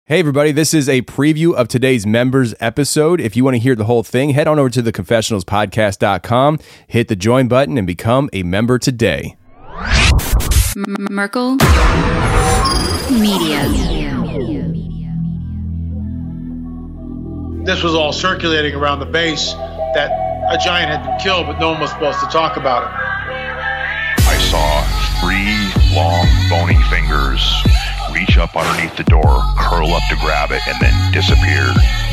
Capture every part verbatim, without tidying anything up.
Hey everybody, this is a preview of today's members episode. If you want to hear the whole thing, head on over to the confessionals podcast dot com, hit the join button, and become a member today. M- Merkel Media. This was all circulating around the base that a giant had been killed, but no one was supposed to talk about it. I saw three long, bony fingers reach up underneath the door, curl up to grab it, and then disappear.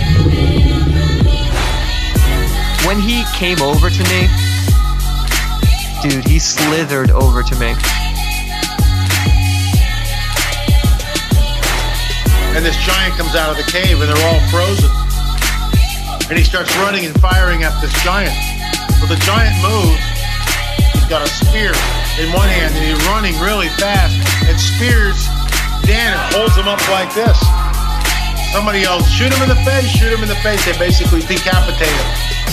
When he came over to me, dude, he slithered over to me. And this giant comes out of the cave, and they're all frozen. And he starts running and firing at this giant. Well, the giant moves. He's got a spear in one hand, and he's running really fast, and spears Dan and holds him up like this. Somebody else, shoot him in the face, shoot him in the face. They basically decapitate him.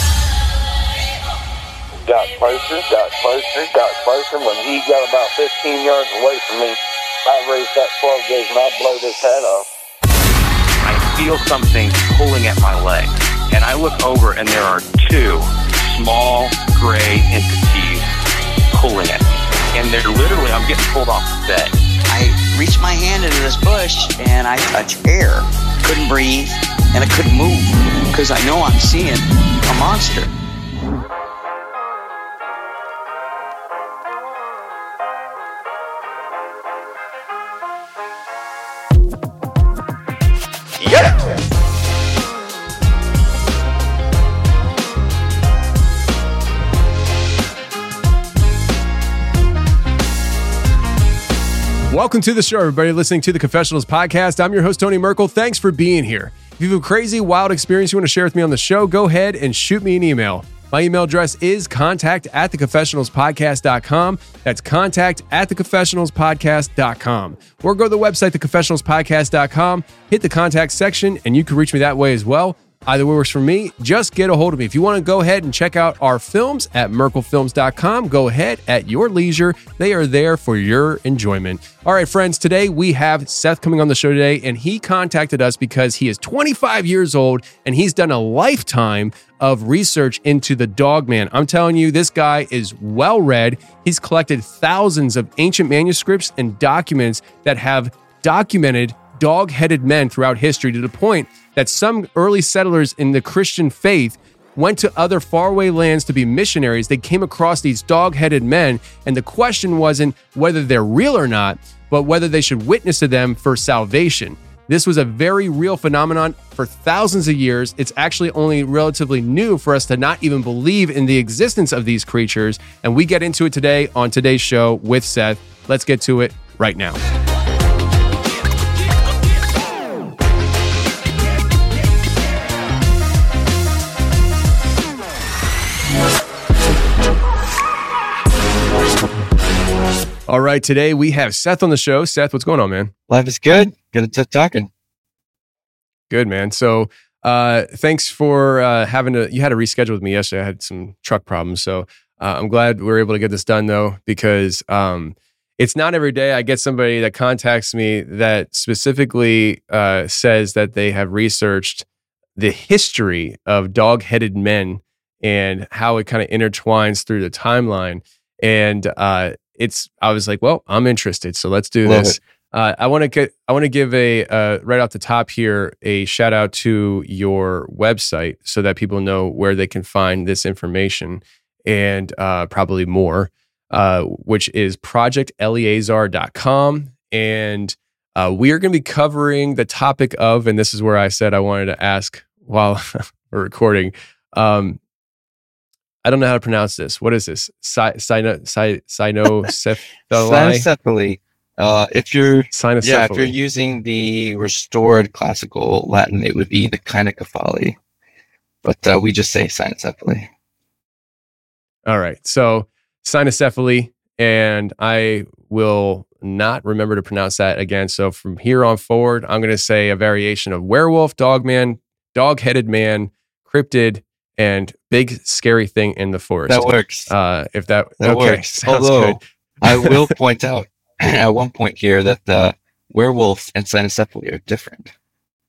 Got closer, got closer, got closer. When he got about fifteen yards away from me, I raised that twelve gauge and I blowed his head off. I feel something pulling at my leg, and I look over and there are two small gray entities pulling at me. And they're literally, I'm getting pulled off the bed. I reached my hand into this bush and I touched air. Couldn't breathe and I couldn't move because I know I'm seeing a monster. Yeah! Welcome to the show, everybody listening to the Confessionals podcast. I'm your host, Tony Merkel. Thanks for being here. If you have a crazy, wild experience you want to share with me on the show, go ahead and shoot me an email. My email address is contact at the confessionals podcast dot com. That's contact at the confessionals podcast dot com. Or go to the website, the confessionals podcast dot com, hit the contact section, and you can reach me that way as well. Either way works for me. Just get a hold of me. If you want to go ahead and check out our films at merkel films dot com, go ahead at your leisure. They are there for your enjoyment. All right, friends, today we have Seth coming on the show today, and he contacted us because he is twenty-five years old, and he's done a lifetime of research into the Dogman. I'm telling you, this guy is well-read. He's collected thousands of ancient manuscripts and documents that have documented dog-headed men throughout history to the point that some early settlers in the Christian faith went to other faraway lands to be missionaries. They came across these dog-headed men, and the question wasn't whether they're real or not, but whether they should witness to them for salvation. This was a very real phenomenon for thousands of years. It's actually only relatively new for us to not even believe in the existence of these creatures, and we get into it today on today's show with Seth. Let's get to it right now. All right, today we have Seth on the show. Seth, what's going on, man? Life is good. Good to talking. Good, man. So uh, thanks for uh, having to, you had to reschedule with me yesterday. I had some truck problems. So uh, I'm glad we were able to get this done though, because um, it's not every day I get somebody that contacts me that specifically uh, says that they have researched the history of dog-headed men and how it kind of intertwines through the timeline. And uh, it's, I was like, well, I'm interested, so let's do Love this. Uh, I want to get, I want to give a uh, right off the top here a shout out to your website so that people know where they can find this information and uh, probably more, uh, which is project eleazar dot com. And uh, we are going to be covering the topic of, and this is where I said I wanted to ask while we're recording. Um, I don't know how to pronounce this. What is this? Cynocephaly? Cynocephaly. Uh, if you're Cynocephaly. Yeah, if you're using the restored classical Latin, it would be the kynocephaly. But uh, we just say cynocephaly. All right. So cynocephaly, and I will not remember to pronounce that again. So from here on forward, I'm going to say a variation of werewolf, dogman, dog-headed man, cryptid, and big scary thing in the forest. That works. Uh, if that, that okay, works. sounds Although, good. I will point out at one point here that the werewolf and cynocephaly are different.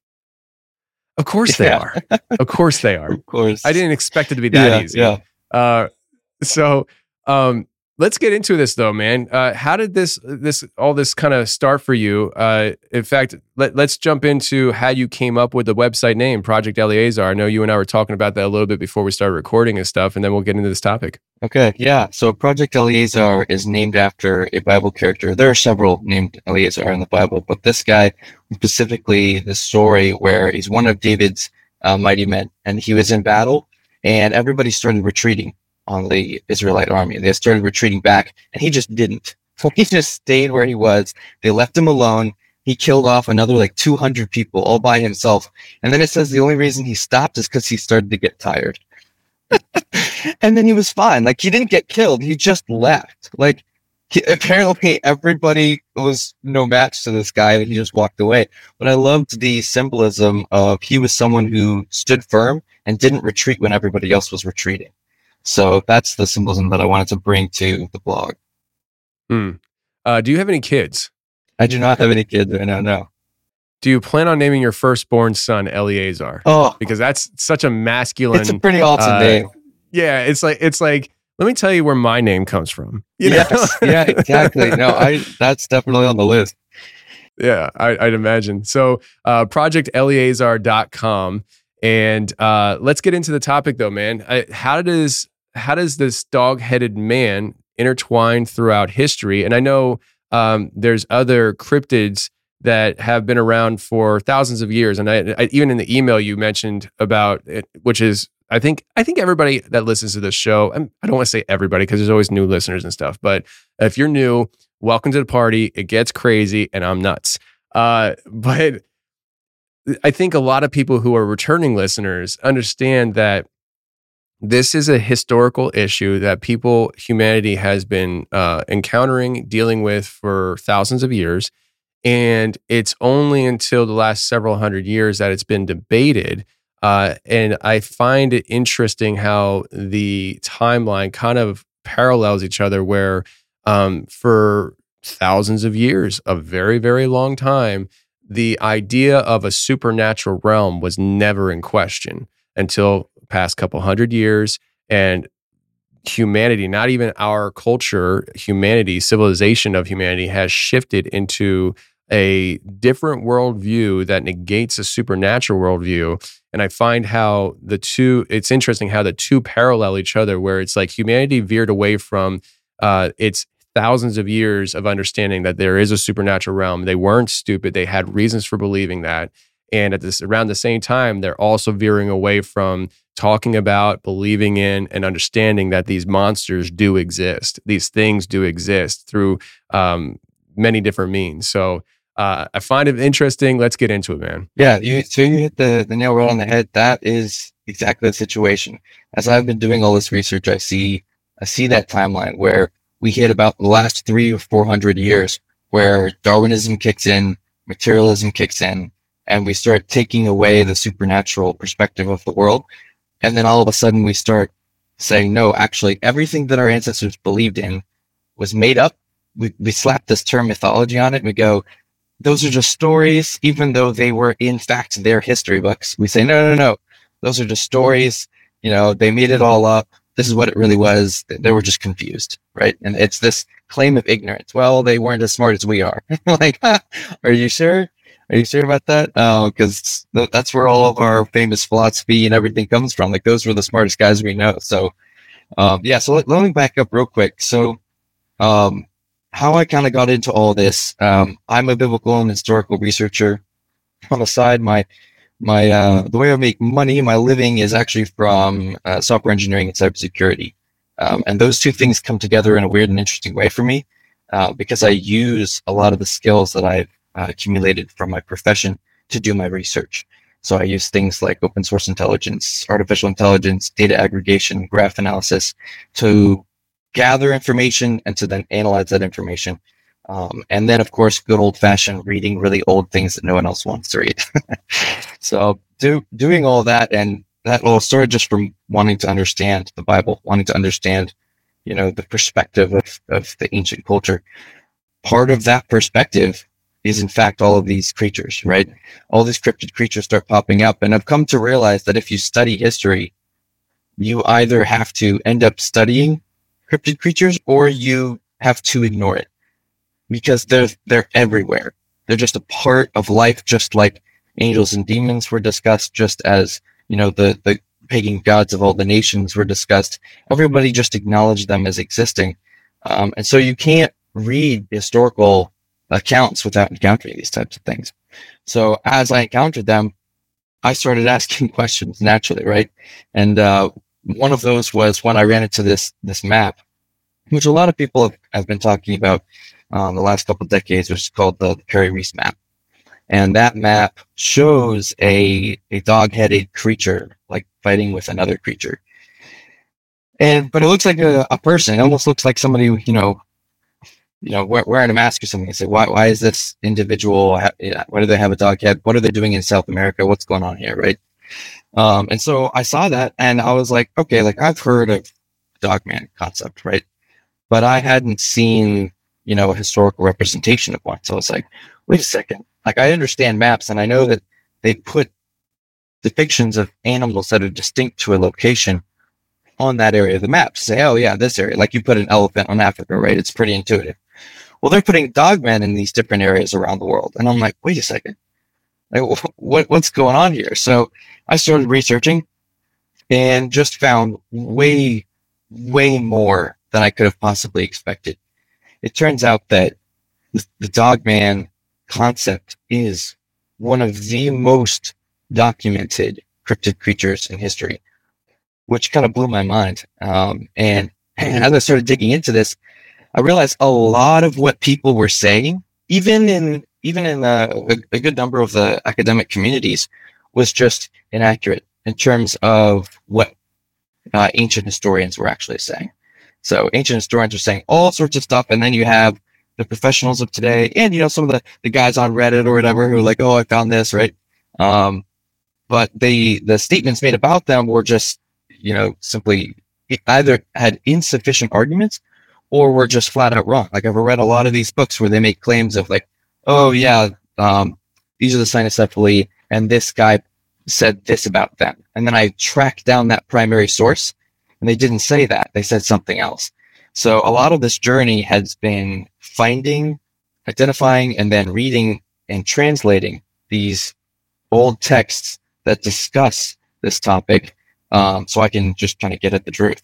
Of course they Yeah. are. Of course they are. Of course. I didn't expect it to be that yeah, easy. Yeah. Uh, so um, let's get into this though, man. Uh, how did this this all this kind of start for you? Uh, in fact, let, let's jump into how you came up with the website name, Project Eleazar. I know you and I were talking about that a little bit before we started recording and stuff, and then we'll get into this topic. Okay, yeah. So Project Eleazar is named after a Bible character. There are several named Eleazar in the Bible, but this guy, specifically the story where he's one of David's uh, mighty men, and he was in battle, and everybody started retreating on the Israelite army. They started retreating back, and he just didn't. So he just stayed where he was. They left him alone. He killed off another like two hundred people all by himself. And then it says the only reason he stopped is because he started to get tired. And then he was fine. Like, he didn't get killed. He just left. Like, he, apparently everybody was no match to this guy, and he just walked away. But I loved the symbolism of he was someone who stood firm and didn't retreat when everybody else was retreating. So that's the symbolism that I wanted to bring to the blog. Hmm. Uh, do you have any kids? I do not have any kids right now, no. Do you plan on naming your firstborn son Eleazar? Oh, Because that's such a masculine. it's a pretty awesome uh, name. Yeah, it's like it's like. Let me tell you where my name comes from. You know? Yes, yeah, exactly. No, I that's definitely on the list. Yeah, I, I'd imagine. So, uh, project eleazar dot com, and uh, let's get into the topic, though, man. I, how does how does this dog-headed man intertwine throughout history? And I know um, there's other cryptids that have been around for thousands of years, and I, I, even in the email you mentioned about it, which is. I think I think everybody that listens to this show, and I don't want to say everybody because there's always new listeners and stuff, but if you're new, welcome to the party. It gets crazy and I'm nuts. Uh, but I think a lot of people who are returning listeners understand that this is a historical issue that people, humanity has been uh, encountering, dealing with for thousands of years. And it's only until the last several hundred years that it's been debated. Uh, and I find it interesting how the timeline kind of parallels each other, where um, for thousands of years, a very, very long time, the idea of a supernatural realm was never in question until the past couple hundred years. And humanity, not even our culture, humanity, civilization of humanity has shifted into a different worldview that negates a supernatural worldview. And I find how the two, it's interesting how the two parallel each other, where it's like humanity veered away from uh, its thousands of years of understanding that there is a supernatural realm. They weren't stupid. They had reasons for believing that. And at this, around the same time, they're also veering away from talking about, believing in, and understanding that these monsters do exist. These things do exist through um, many different means. So uh, I find it interesting. Let's get into it, man. Yeah, you, so you hit the, the nail right on the head. That is exactly the situation. As I've been doing all this research, I see I see that timeline where we hit about the last three or four hundred years, where Darwinism kicks in, materialism kicks in, and we start taking away the supernatural perspective of the world. And then all of a sudden we start saying, no, actually, everything that our ancestors believed in was made up. We, we slap this term mythology on it, and we go, those are just stories, even though they were in fact their history books. We say, no, no, no, those are just stories. You know, they made it all up. This is what it really was. They were just confused, right? And it's this claim of ignorance. Well, they weren't as smart as we are. Like, ah, are you sure? Are you sure about that? Oh, because th- that's where all of our famous philosophy and everything comes from. Like, those were the smartest guys we know. So, um, yeah, so let, let me back up real quick. So, um, how I kind of got into all this, um, I'm a biblical and historical researcher. On the side, my my uh, the way I make money, my living is actually from uh, software engineering and cybersecurity. Um, and those two things come together in a weird and interesting way for me, uh, because I use a lot of the skills that I've uh, accumulated from my profession to do my research. So I use things like open source intelligence, artificial intelligence, data aggregation, graph analysis to gather information and to then analyze that information. Um, and then, of course, good old fashioned reading really old things that no one else wants to read. So do, doing all that, and that all started just from wanting to understand the Bible, wanting to understand, you know, the perspective of, of the ancient culture. Part of that perspective is in fact all of these creatures, right? All these cryptid creatures start popping up. And I've come to realize that if you study history, you either have to end up studying cryptid creatures or you have to ignore it because they're, they're everywhere. They're just a part of life, just like angels and demons were discussed, just as, you know, the, the pagan gods of all the nations were discussed. Everybody just acknowledged them as existing. Um, and so you can't read historical accounts without encountering these types of things. So as I encountered them, I started asking questions naturally, right? And uh, one of those was when I ran into this this map, which a lot of people have, have been talking about um, the last couple of decades, which is called the Piri-Reis map. And that map shows a a dog-headed creature like fighting with another creature. And but it looks like a, a person. It almost looks like somebody, you know, you know, wearing a mask or something. I say, why, why is this individual? Why do they have a dog head? What are they doing in South America? What's going on here, right? Um, and so I saw that, and I was like, okay, like I've heard of Dogman concept, right? But I hadn't seen, you know, a historical representation of one. So I was like, wait a second. Like I understand maps, and I know that they put depictions of animals that are distinct to a location on that area of the map. Say, oh yeah, this area. Like you put an elephant on Africa, right? It's pretty intuitive. Well, they're putting dogmen in these different areas around the world. And I'm like, wait a second. Like, what, what's going on here? So I started researching and just found way, way more than I could have possibly expected. It turns out that the, the dogman concept is one of the most documented cryptid creatures in history, which kind of blew my mind. Um, and, and as I started digging into this, I realized a lot of what people were saying, even in even in a, a, a good number of the academic communities, was just inaccurate in terms of what uh, ancient historians were actually saying. So ancient historians are saying all sorts of stuff, and then you have the professionals of today, and you know some of the, the guys on Reddit or whatever who are like, oh, I found this, right? Um, but the the statements made about them were just, you know, simply either had insufficient arguments or were just flat out wrong. Like I've read a lot of these books where they make claims of like, oh yeah, um, these are the cynocephaly, and this guy said this about them. And then I tracked down that primary source, and they didn't say that. They said something else. So a lot of this journey has been finding, identifying, and then reading and translating these old texts that discuss this topic, um, so I can just kind of get at the truth.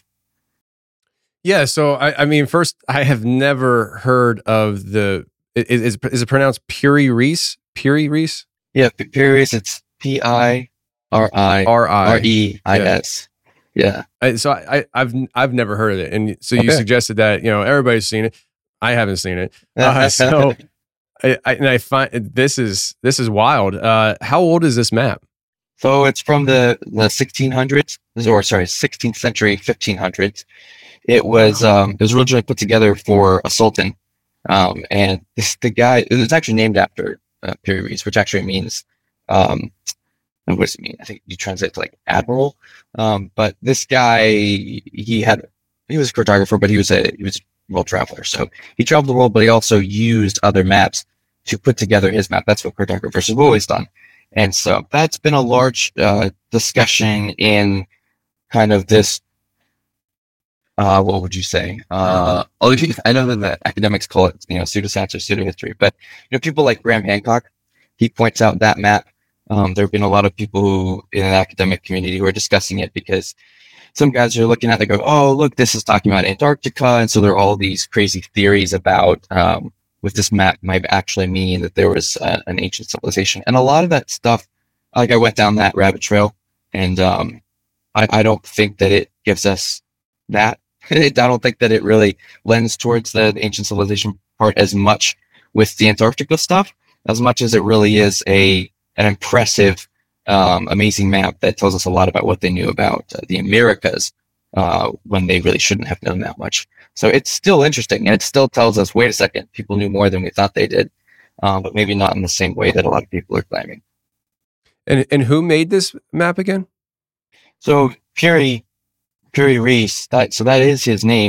Yeah, so I, I mean, first, I have never heard of the. Is is, is it pronounced Piri-Reis? Piri-Reis? Yeah, Piri-Reis. It's P I R I R I R E I S. Yeah. I, so I, I've I've never heard of it, and so you Okay. suggested that, you know, everybody's seen it. I haven't seen it. Uh, so I, I and I find this is this is wild. Uh, how old is this map? So it's from the the sixteen hundreds, or sorry, sixteenth century, fifteen hundreds. It was um, it was originally put together for a sultan, um, and this the guy. It was actually named after uh, Piri-Reis, which actually means um, what does it mean? I think you translate to like admiral. Um, but this guy, he had he was a cartographer, but he was a he was a world traveler. So he traveled the world, but he also used other maps to put together his map. That's what cartographers have always done. And so that's been a large uh, discussion in kind of this. Uh, what would you say? Uh, I know that the academics call it, you know, pseudoscience or pseudohistory, but you know, people like Graham Hancock, he points out that map. Um, there have been a lot of people who in the academic community who are discussing it because some guys are looking at it, they go, oh, look, this is talking about Antarctica. And so there are all these crazy theories about, um, with this map might actually mean that there was uh, an ancient civilization. And a lot of that stuff, like I went down that rabbit trail, and um, I, I don't think that it gives us that. I don't think that it really lends towards the ancient civilization part as much with the Antarctica stuff, as much as it really is a an impressive, um, amazing map that tells us a lot about what they knew about uh, the Americas uh, when they really shouldn't have known that much. So it's still interesting, and it still tells us, wait a second, people knew more than we thought they did, um, but maybe not in the same way that a lot of people are claiming. And and who made this map again? So Piri, Piri-Reis, that, so that is his name.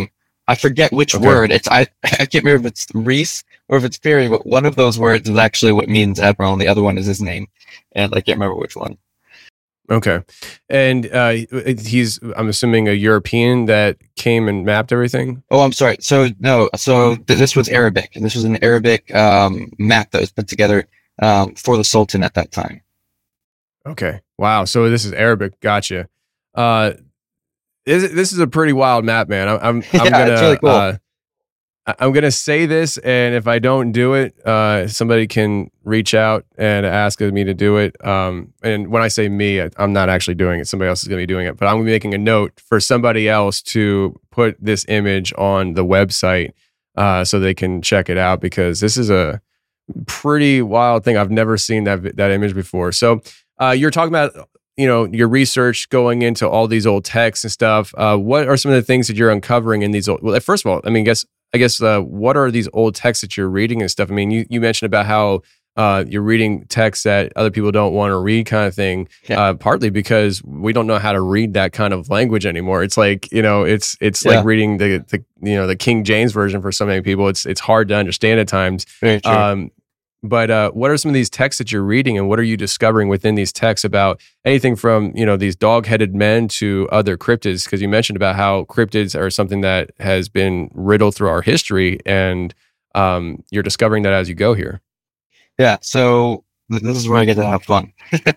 I forget which Okay. word. It's I I can't remember if it's Reese or if it's Fairy, but one of those words is actually what means Admiral, and the other one is his name, and I can't remember which one. Okay. And uh, he's, I'm assuming, a European that came and mapped everything? Oh, I'm sorry. So no, so th- this was Arabic, and this was an Arabic um, map that was put together um, for the Sultan at that time. Okay. Wow. So this is Arabic. Gotcha. Uh, this, this is a pretty wild map, man. I'm, I'm, I'm Yeah, gonna, it's really cool. uh, I- I'm gonna say this, and if I don't do it, uh, somebody can reach out and ask me to do it. Um, and when I say me, I- I'm not actually doing it. Somebody else is gonna be doing it. But I'm gonna be making a note for somebody else to put this image on the website, uh, so they can check it out, because this is a pretty wild thing. I've never seen that that image before. So uh, you're talking about, you know, your research going into all these old texts and stuff. Uh, what are some of the things that you're uncovering in these old? Well, first of all, I mean, guess I guess uh, what are these old texts that you're reading and stuff? I mean, you you mentioned about how uh, you're reading texts that other people don't want to read, kind of thing. Yeah. Uh, partly because we don't know how to read that kind of language anymore. It's like, you know, it's it's Yeah. like reading the the you know the King James version for so many people. It's it's hard to understand at times. Very true. Um, but uh, what are some of these texts that you're reading, and what are you discovering within these texts about anything from, you know, these dog-headed men to other cryptids? Because you mentioned about how cryptids are something that has been riddled through our history, and um, you're discovering that as you go here. Yeah, so th- this is where I get to have fun.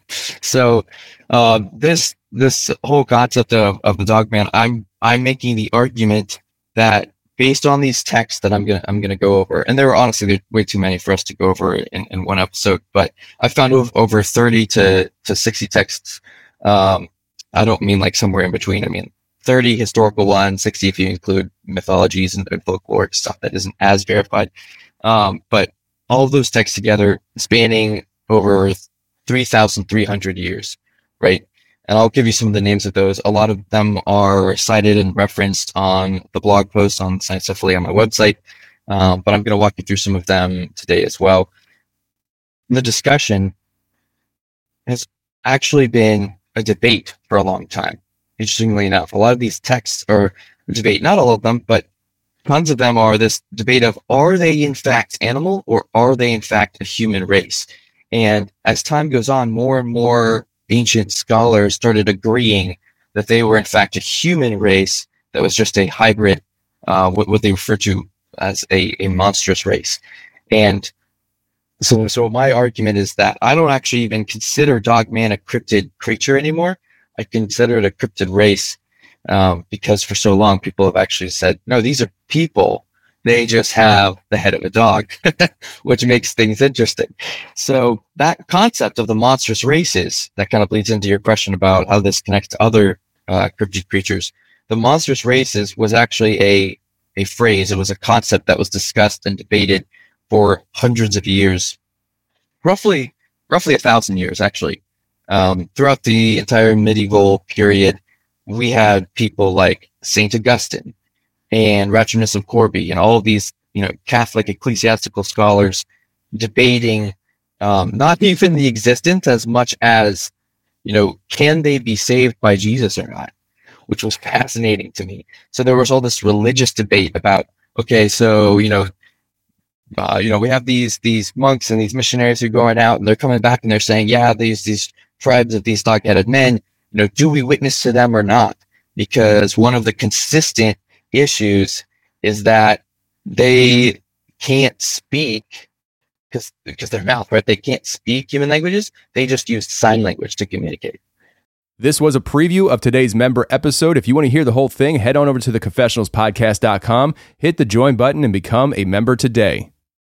so uh, this this whole concept of, of the dog man, I'm I'm making the argument that based on these texts that I'm gonna I'm gonna go over, and there are honestly there's way too many for us to go over in, in one episode, but I found ov- over thirty to to sixty texts. Um, I don't mean like somewhere in between. I mean thirty historical ones, sixty if you include mythologies and, and folklore stuff that isn't as verified. Um, but all of those texts together spanning over three thousand three hundred years, right? And I'll give you some of the names of those. A lot of them are cited and referenced on the blog post on Scientifically on my website, um, but I'm going to walk you through some of them today as well. The discussion has actually been a debate for a long time. Interestingly enough, a lot of these texts are a debate, not all of them, but tons of them are this debate of, are they in fact animal or are they in fact a human race? And as time goes on, more and more ancient scholars started agreeing that they were in fact a human race that was just a hybrid, uh, what, what they refer to as a, a monstrous race. And so, so my argument is that I don't actually even consider Dogman a cryptid creature anymore. I consider it a cryptid race. Um, because for so long, people have actually said, no, these are people. They just have the head of a dog, which makes things interesting. So that concept of the monstrous races, that kind of bleeds into your question about how this connects to other uh, cryptid creatures. The monstrous races was actually a, a phrase. It was a concept that was discussed and debated for hundreds of years, roughly, roughly a thousand years, actually. Um, throughout the entire medieval period, we had people like Saint Augustine and Rationus of Corbie and all of these, you know, Catholic ecclesiastical scholars debating um, not even the existence as much as, you know, can they be saved by Jesus or not, which was fascinating to me. So there was all this religious debate about, okay, so, you know, uh, you know, we have these these monks and these missionaries who are going out and they're coming back and they're saying, yeah, these these tribes of these dog-headed men, you know, do we witness to them or not? Because one of the consistent issues is that they can't speak because because their mouth, right? They can't speak human languages. They just use sign language to communicate. This was a preview of today's member episode. If you want to hear the whole thing, head on over to the confessionals podcast dot com, hit the join button, and become a member today.